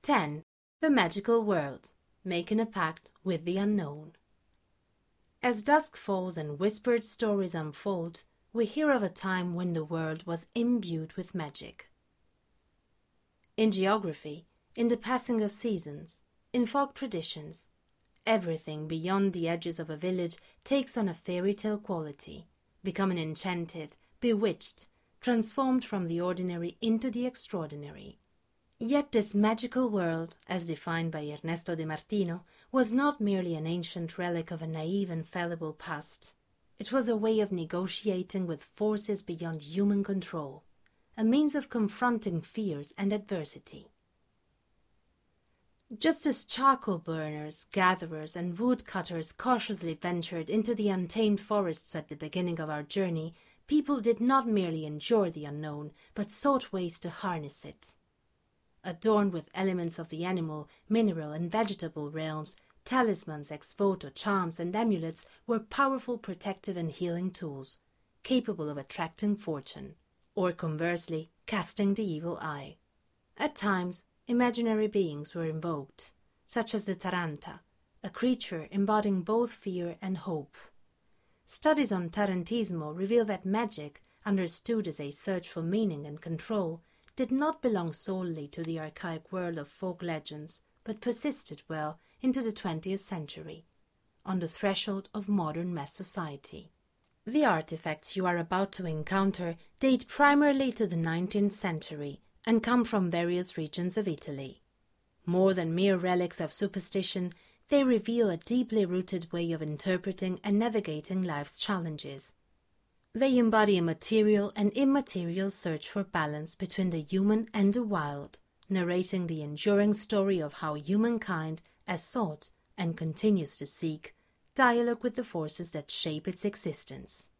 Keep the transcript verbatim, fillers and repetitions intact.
ten. The Magical World, Making a Pact with the Unknown. As dusk falls and whispered stories unfold, we hear of a time when the world was imbued with magic. In geography, in the passing of seasons, in folk traditions, everything beyond the edges of a village takes on a fairy tale quality, becoming enchanted, bewitched, transformed from the ordinary into the extraordinary. Yet this magical world, as defined by Ernesto de Martino, was not merely an ancient relic of a naive and fallible past. It was a way of negotiating with forces beyond human control, a means of confronting fears and adversity. Just as charcoal burners, gatherers, and woodcutters cautiously ventured into the untamed forests at the beginning of our journey, people did not merely endure the unknown, but sought ways to harness it. Adorned with elements of the animal, mineral, and vegetable realms, talismans, ex voto, charms, and amulets were powerful protective and healing tools, capable of attracting fortune, or conversely, casting the evil eye. At times, imaginary beings were invoked, such as the Taranta, a creature embodying both fear and hope. Studies on Tarantismo reveal that magic, understood as a search for meaning and control, did not belong solely to the archaic world of folk legends, but persisted well into the twentieth century, on the threshold of modern mass society. The artifacts you are about to encounter date primarily to the nineteenth century and come from various regions of Italy. More than mere relics of superstition, they reveal a deeply rooted way of interpreting and navigating life's challenges. They embody a material and immaterial search for balance between the human and the wild, narrating the enduring story of how humankind has sought and continues to seek dialogue with the forces that shape its existence.